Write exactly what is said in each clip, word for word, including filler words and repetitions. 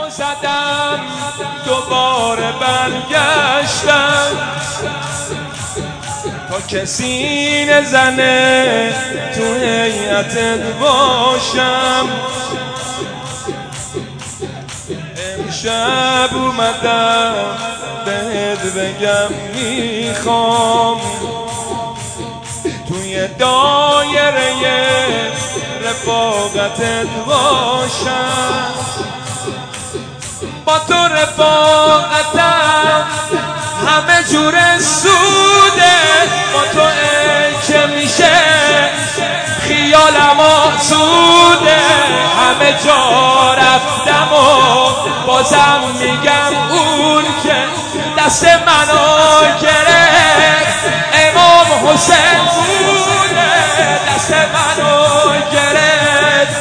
پامو زدم دوباره برگشتم تا کسی نزنه تو هیئتت باشم. امشب اومدم بهت بگم میخوام توی دایره رفاقتت باشم. با تو رفاقتم همه جور سوده، با تو که میشه خیالم آسوده. همه جا رفتم و بازم میگم اون که دست منو گرفت امام حسین بوده. دست منو گرفت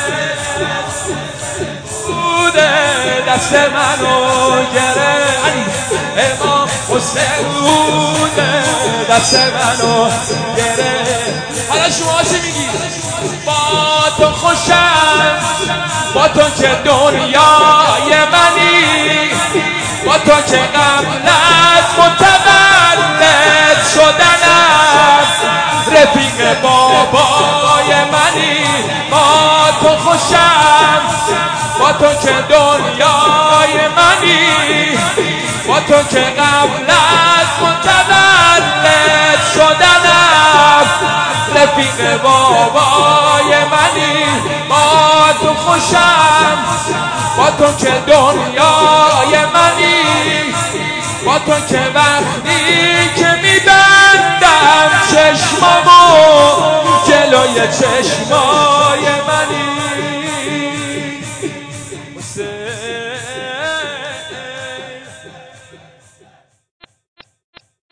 بوده، دست منو گرفت امام حسین بوده. دست منو گرفت. حالا شما چی میگی؟ با تو خوشم، با تو که دنیای منی، با تو که قبل از متولد شدنم رفیق بابای منی. با تو خوشم، با تو که دنیای منی، با تو که قبل از متولد شدنم رفیق بابای منی. با تو خوشم، با تو که دنیای منی، با تو که وقتی که میبندم چشمامو جلوی چشمای منی.